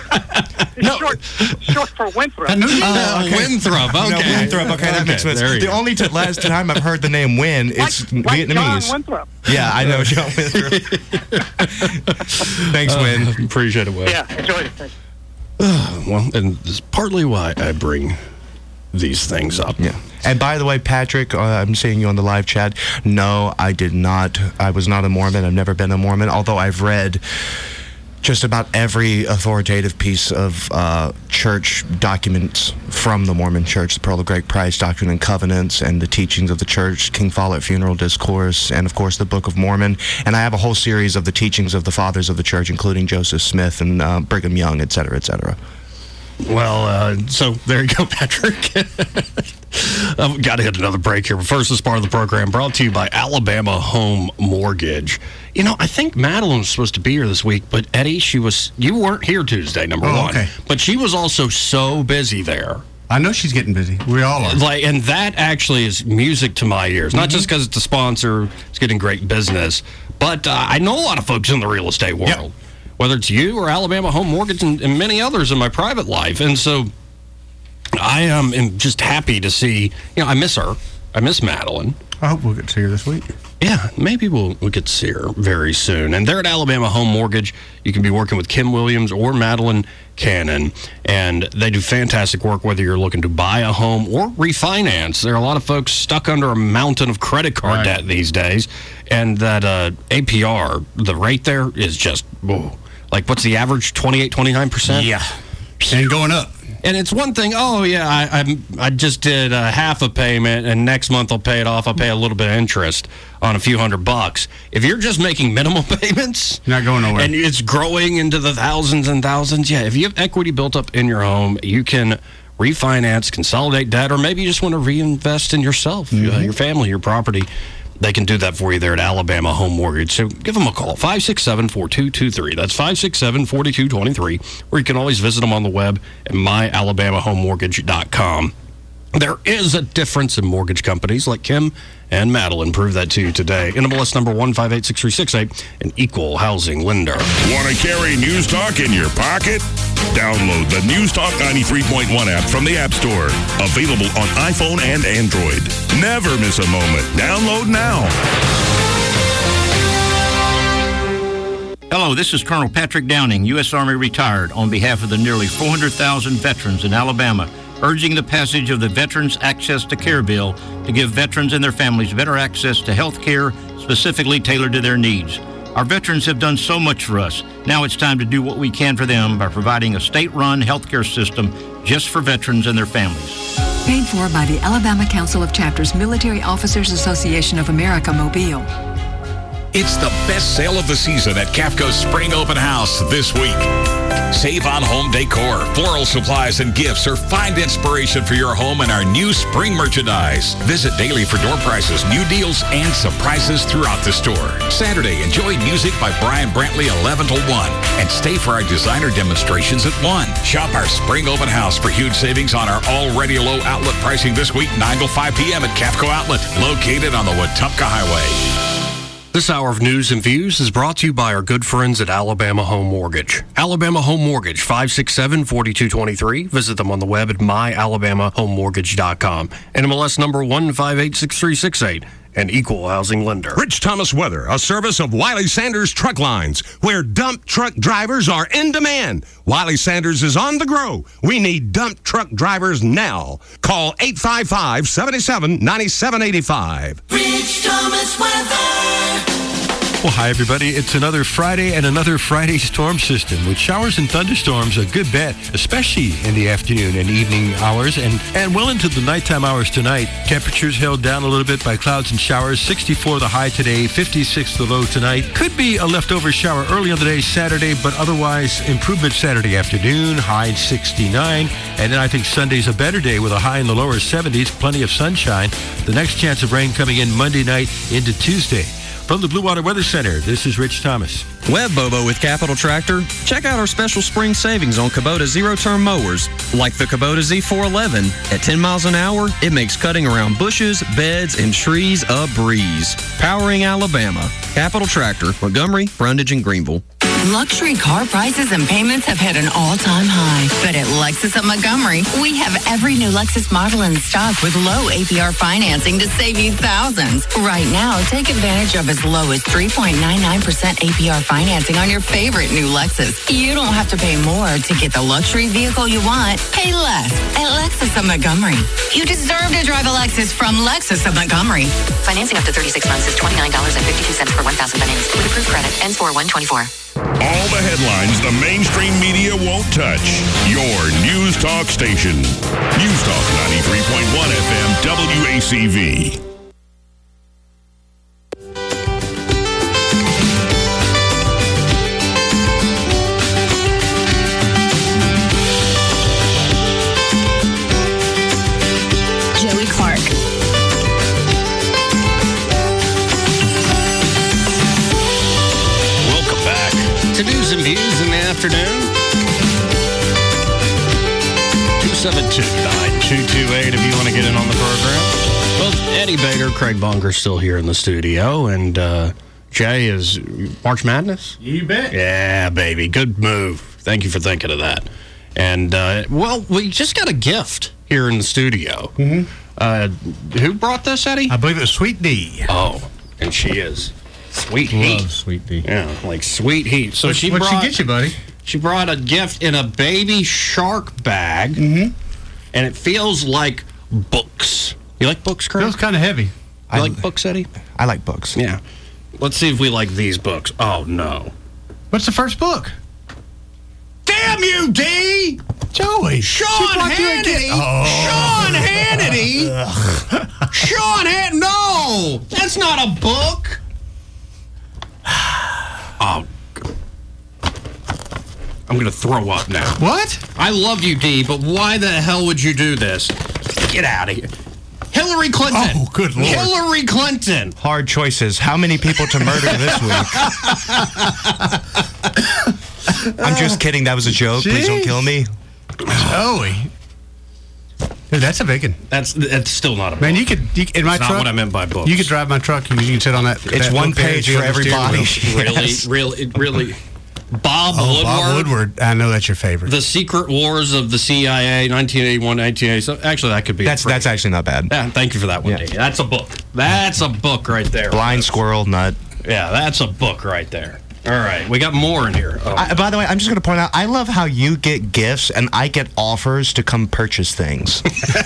Short for Winthrop. Okay. Winthrop. Okay. No, Winthrop. Okay, that makes sense. The only last time I've heard the name Win, it's Vietnamese. John Winthrop. Yeah, I know John Winthrop. Thanks, Win. Appreciate it, Win. Yeah, enjoyed it. Thanks. Well, and this is partly why I bring these things up. Yeah. And by the way, Patrick, I'm seeing you on the live chat. No, I did not. I was not a Mormon. I've never been a Mormon, although I've read just about every authoritative piece of church documents from the Mormon Church, the Pearl of Great Price, Doctrine and Covenants, and the teachings of the church, King Follett Funeral Discourse, and of course the Book of Mormon. And I have a whole series of the teachings of the fathers of the church, including Joseph Smith and Brigham Young, et cetera, et cetera. Well, so there you go, Patrick. I've got to hit another break here. But first, this part of the program brought to you by Alabama Home Mortgage. You know, I think Madeline was supposed to be here this week, but Eddie, you weren't here Tuesday, number one. Okay. But she was also so busy there. I know she's getting busy. We all are. And that actually is music to my ears. Not just because it's a sponsor, it's getting great business, but I know a lot of folks in the real estate world. Yep. Whether it's you or Alabama Home Mortgage and many others in my private life. And so I am just happy to see, I miss her. I miss Madeline. I hope we'll get to see her this week. Yeah, maybe we'll get to see her very soon. And they're at Alabama Home Mortgage. You can be working with Kim Williams or Madeline Cannon. And they do fantastic work whether you're looking to buy a home or refinance. There are a lot of folks stuck under a mountain of credit card debt these days. And that APR, the rate there is just, whoa. Like, what's the average? 28, 29%? Yeah. And going up. And it's one thing, I just did half a payment, and next month I'll pay it off. I'll pay a little bit of interest on a few $100. If you're just making minimal payments, you're not going nowhere, and it's growing into the thousands and thousands, if you have equity built up in your home, you can refinance, consolidate debt, or maybe you just want to reinvest in yourself, your family, your property. They can do that for you there at Alabama Home Mortgage. So give them a call, 567-4223. That's 567-4223. Or you can always visit them on the web at myalabamahomemortgage.com. There is a difference in mortgage companies like Kim and Madeline. Prove that to you today. NMLS number 1586368, an equal housing lender. Want to carry News Talk in your pocket? Download the News Talk 93.1 app from the App Store. Available on iPhone and Android. Never miss a moment. Download now. Hello, this is Colonel Patrick Downing, U.S. Army retired, on behalf of the nearly 400,000 veterans in Alabama, urging the passage of the Veterans Access to Care Bill to give veterans and their families better access to health care specifically tailored to their needs. Our veterans have done so much for us. Now it's time to do what we can for them by providing a state-run health care system just for veterans and their families. Paid for by the Alabama Council of Chapters Military Officers Association of America, Mobile. It's the best sale of the season at Cafco's Spring Open House this week. Save on home decor, floral supplies, and gifts, or find inspiration for your home in our new spring merchandise. Visit daily for door prices, new deals, and surprises throughout the store. Saturday, enjoy music by Brian Brantley 11 to 1, and stay for our designer demonstrations at 1. Shop our Spring Open House for huge savings on our already low outlet pricing this week, 9 to 5 p.m. at Cafco Outlet, located on the Wetumpka Highway. This hour of news and views is brought to you by our good friends at Alabama Home Mortgage. Alabama Home Mortgage, 567-4223. Visit them on the web at myalabamahomemortgage.com. NMLS number 1586368, an equal housing lender. Rich Thomas Weather, a service of Wiley Sanders Truck Lines, where dump truck drivers are in demand. Wiley Sanders is on the grow. We need dump truck drivers now. Call 855-77-9785. Rich Thomas Weather. Well, hi, everybody. It's another Friday and another Friday storm system with showers and thunderstorms, a good bet, especially in the afternoon and evening hours and well into the nighttime hours tonight. Temperatures held down a little bit by clouds and showers. 64 the high today, 56 the low tonight. Could be a leftover shower early on the day, Saturday, but otherwise improvement Saturday afternoon, high 69. And then I think Sunday's a better day with a high in the lower 70s, plenty of sunshine. The next chance of rain coming in Monday night into Tuesday. From the Blue Water Weather Center, this is Rich Thomas. Web Bobo with Capital Tractor. Check out our special spring savings on Kubota zero-turn mowers, like the Kubota Z411. At 10 miles an hour, it makes cutting around bushes, beds, and trees a breeze. Powering Alabama. Capital Tractor, Montgomery, Brundage, and Greenville. Luxury car prices and payments have hit an all-time high. But at Lexus of Montgomery, we have every new Lexus model in stock with low APR financing to save you thousands. Right now, take advantage of as low as 3.99% APR financing on your favorite new Lexus. You don't have to pay more to get the luxury vehicle you want. Pay less at Lexus of Montgomery. You deserve to drive a Lexus from Lexus of Montgomery. Financing up to 36 months is $29.52 per 1,000 financed. With approved credit, ends 4/1/24. All the headlines the mainstream media won't touch. Your News Talk station. News Talk 93.1 FM WACV. Joey Clark. To news and views in the afternoon. 272-9228 if you want to get in on the program. Well, Eddie Bader, Craig Bunker still here in the studio, and Jay is March Madness? You bet. Yeah, baby. Good move. Thank you for thinking of that. And, well, we just got a gift here in the studio. Mm-hmm. Who brought this, Eddie? I believe it was Sweet D. Oh, and she is. Sweet heat. Love Sweet D. Yeah, like sweet heat. So What'd she get you, buddy? She brought a gift in a baby shark bag, and it feels like books. You like books, Craig? Feels kind of heavy. You like books, Eddie? I like books. Yeah. Let's see if we like these books. Oh, no. What's the first book? Damn you, D! Joey. Sean Hannity. Sean Hannity. Sean Hannity. No, that's not a book. Oh, I'm going to throw up now. What? I love you, D, but why the hell would you do this? Get out of here. Hillary Clinton. Oh, good Lord. Hillary Clinton. Hard choices. How many people to murder this week? I'm just kidding. That was a joke. Please don't kill me. Joey. Dude, that's a big one. That's still not a book. Man, you could in my That's truck. not what I meant by books. You could drive my truck. You can sit on that. It's that one book there, page you for have the steering everybody. wheel. Really. Bob Woodward. Bob Woodward. I know that's your favorite. The Secret Wars of the CIA, 1981, 1980. So actually, that could be. That's actually not bad. Yeah, thank you for that one, D. That's a book. That's a book right there. Blind squirrel nut. Yeah, that's a book right there. All right, we got more in here. Oh. By the way, I'm just going to point out, I love how you get gifts and I get offers to come purchase things.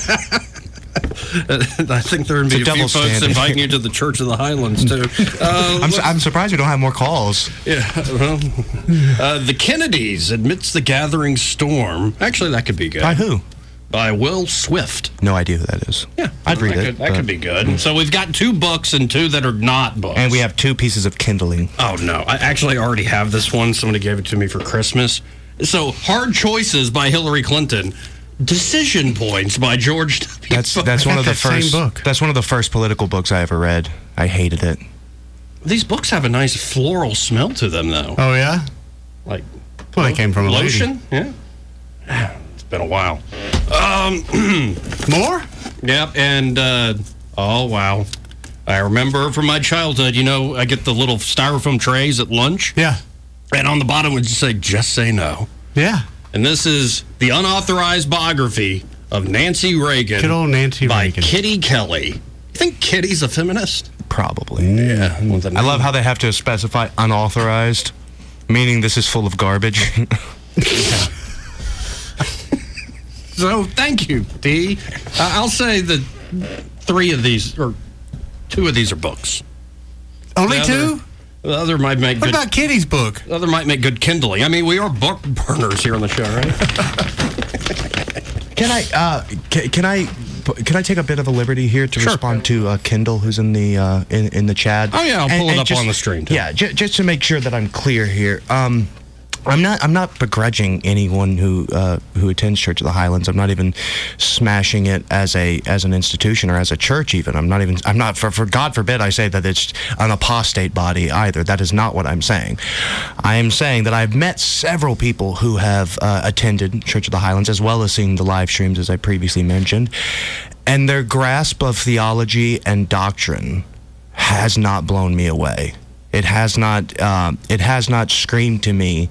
I think there would be a few folks inviting you to the Church of the Highlands, too. I'm surprised we don't have more calls. Yeah, well, the Kennedys admits the gathering storm. Actually, that could be good. By who? By Will Swift. No idea who that is. Yeah, I'd read it. That could be good. So we've got 2 books and 2 that are not books. And we have 2 pieces of kindling. Oh, no. I actually already have this one. Somebody gave it to me for Christmas. So, Hard Choices by Hillary Clinton. Decision Points by George W. That's one of the first. That's one of the first political books I ever read. I hated it. These books have a nice floral smell to them, though. Oh yeah, like they came from a lotion. lady. Yeah, it's been a while. More? Yep, and oh wow, I remember from my childhood. You know, I get the little styrofoam trays at lunch. Yeah, and on the bottom would just say, "Just say no." Yeah. And this is the unauthorized biography of Nancy Reagan. Good old Nancy Reagan. By Kitty Kelly. You think Kitty's a feminist? Probably. Yeah. I love how they have to specify unauthorized, meaning this is full of garbage. So, thank you, D. I'll say that 3 of these, or 2 of these are books. Only 2? The other might make What about Kitty's book? The other might make good kindling. I mean, we are book burners here on the show, right? Can I take a bit of a liberty here to respond to Kindle, who's in the in the chat? Oh yeah, I'll pull it up on the stream. Yeah, just to make sure that I'm clear here. I'm not begrudging anyone who attends Church of the Highlands. I'm not even smashing it as an institution or as a church even. I'm not for God forbid I say that it's an apostate body either. That is not what I'm saying. I am saying that I've met several people who have attended Church of the Highlands as well as seen the live streams as I previously mentioned, and their grasp of theology and doctrine has not blown me away. It has not screamed to me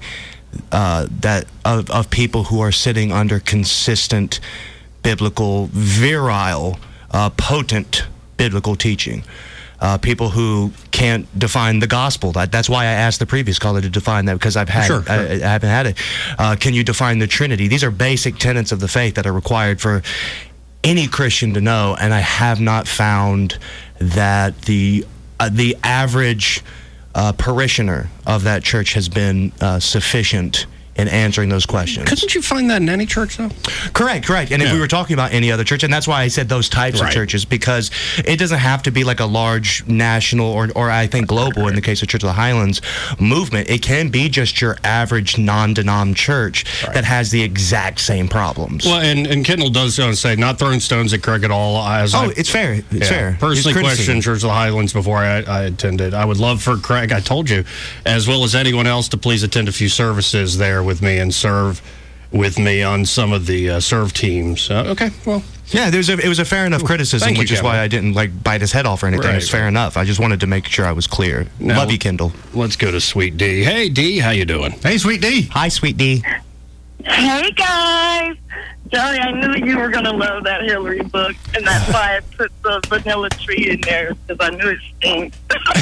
that of people who are sitting under consistent biblical, virile, potent biblical teaching. People who can't define the gospel. That's why I asked the previous caller to define that, because I haven't had it. Can you define the Trinity? These are basic tenets of the faith that are required for any Christian to know, and I have not found that the average parishioner of that church has been sufficient in answering those questions. Couldn't you find that in any church, though? Correct. And if we were talking about any other church, and that's why I said those types of churches, because it doesn't have to be like a large national or I think global, in the case of Church of the Highlands, movement. It can be just your average non-denom church that has the exact same problems. Well, and Kendall does say, not throwing stones at Craig at all. It's fair. It's fair. Personally questioned Church of the Highlands before I attended. I would love for Craig, I told you, as well as anyone else, to please attend a few services there with me and serve with me on some of the serve teams. Okay, well. Yeah, it was a fair enough criticism, which is why I didn't bite his head off or anything. It's fair enough. I just wanted to make sure I was clear. Now, love you, Kendall. Let's go to Sweet D. Hey, D, how you doing? Hey, Sweet D. Hi, Sweet D. Hey, guys. Joey, I knew you were going to love that Hillary book, and that's why I put the vanilla tree in there, because I knew it stinks.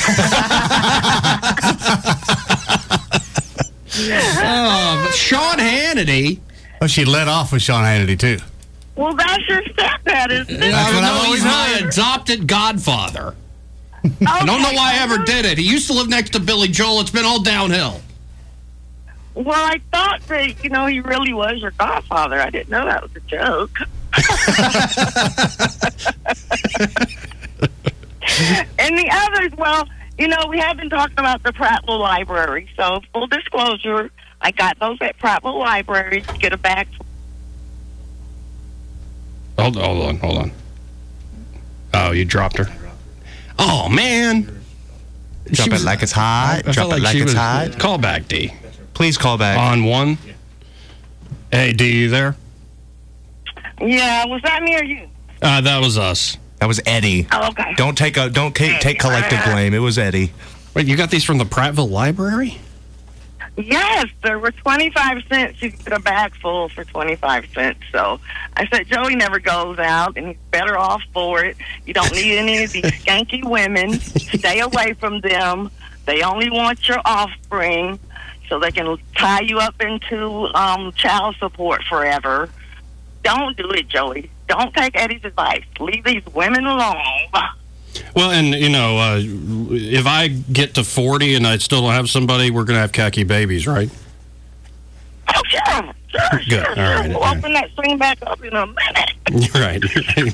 But Sean Hannity. Oh, she let off with Sean Hannity, too. Well, that's your stepdad, isn't it? He's my adopted godfather. I don't know why I ever did it. He used to live next to Billy Joel. It's been all downhill. Well, I thought that, he really was your godfather. I didn't know that was a joke. And the others, well, we have been talking about the Prattville Library. So, full disclosure, I got those at Prattville Library to get a bag. Hold on. Oh, you dropped her. Oh, man. Drop it like it's hot. Drop it like it's hot. Call back, D. Please call back. On one. Hey, D, you there? Yeah, was that me or you? That was us. That was Eddie. Oh, okay. Don't take collective blame. It was Eddie. Wait, you got these from the Prattville Library? Yes, there were 25 cents. You get a bag full for 25 cents. So I said, Joey never goes out, and he's better off for it. You don't need any of these skanky women. Stay away from them. They only want your offspring so they can tie you up into child support forever. Don't do it, Joey. Don't take Eddie's advice. Leave these women alone. Well, and, if I get to 40 and I still don't have somebody, we're going to have khaki babies, right? Oh, sure. Good. All right. We'll open that thing back up in a minute. You're right.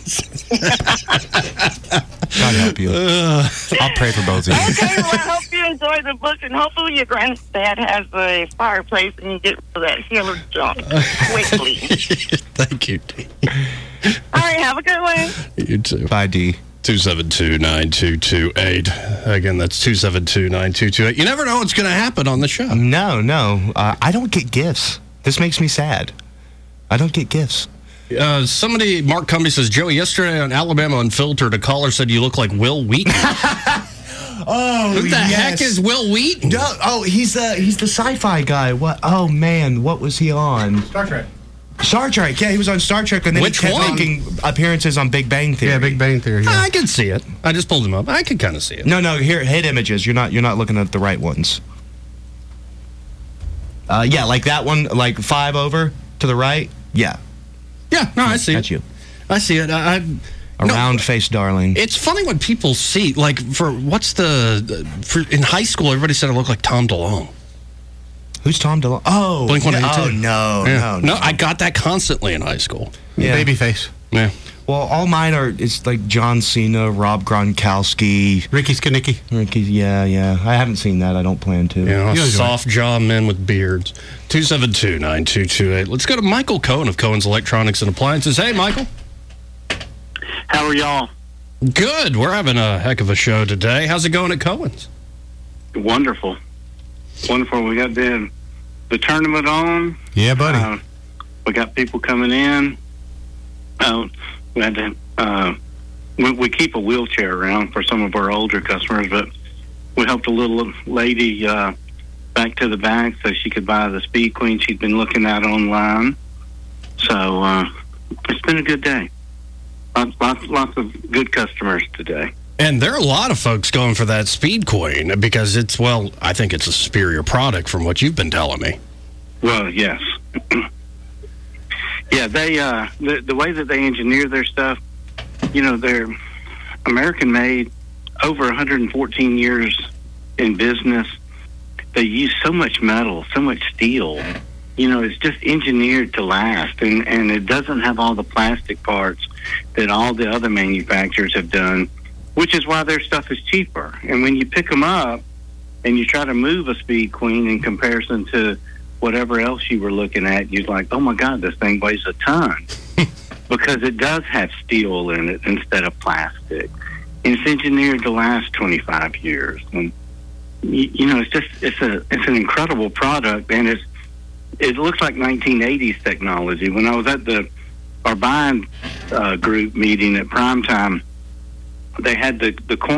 God help you. I'll pray for both of you. Okay, well, I hope you enjoy the book, and hopefully your granddad has a fireplace and you get rid of that healer junk quickly. Thank you, D. All right, have a good one. You too. Bye, D. 272-9228. Again, that's 272-9228. You never know what's going to happen on the show. No. I don't get gifts. This makes me sad. I don't get gifts. Mark Cumbie says, Joey, yesterday on Alabama Unfiltered, a caller said you look like Will Wheaton. Who the heck is Will Wheaton? No, he's the sci-fi guy. What? Oh, man, what was he on? Star Trek, yeah, he was on Star Trek, and then he kept making appearances on Big Bang Theory. Yeah, Big Bang Theory. Yeah. I can see it. I just pulled him up. I can kind of see it. No, here, hit images. You're not looking at the right ones. Yeah, like that one, like 5 over to the right. Yeah. Yeah, no, I see That's it. you. I see it. Round-faced darling. It's funny when people see, like, in high school, everybody said I looked like Tom DeLonge. Who's Tom DeLonge? Oh, Blink-182. No, I got that constantly in high school. Yeah. Babyface. Yeah. Well, all mine it's like John Cena, Rob Gronkowski, Ricky Skanicki. Yeah. I haven't seen that. I don't plan to. Yeah, soft jaw men with beards. 272-9228. Let's go to Michael Cohen of Cohen's Electronics and Appliances. Hey, Michael. How are y'all? Good. We're having a heck of a show today. How's it going at Cohen's? Wonderful. We got the tournament on. Yeah, buddy. We got people coming in. We had to. We keep a wheelchair around for some of our older customers, but we helped a little lady back to the back so she could buy the Speed Queen she'd been looking at online. So it's been a good day. Lots of good customers today. And there are a lot of folks going for that Speed Queen because I think it's a superior product from what you've been telling me. Well, yes. Yeah, they the way that they engineer their stuff, they're American made, over 114 years in business. They use so much metal, so much steel. It's just engineered to last, and it doesn't have all the plastic parts that all the other manufacturers have done, which is why their stuff is cheaper. And when you pick them up and you try to move a Speed Queen in comparison to whatever else you were looking at, you're like, oh my God, this thing weighs a ton. Because it does have steel in it instead of plastic. And it's engineered to last 25 years. And, it's an incredible product, and it looks like 1980s technology. When I was at our buying group meeting at Primetime, they had the corner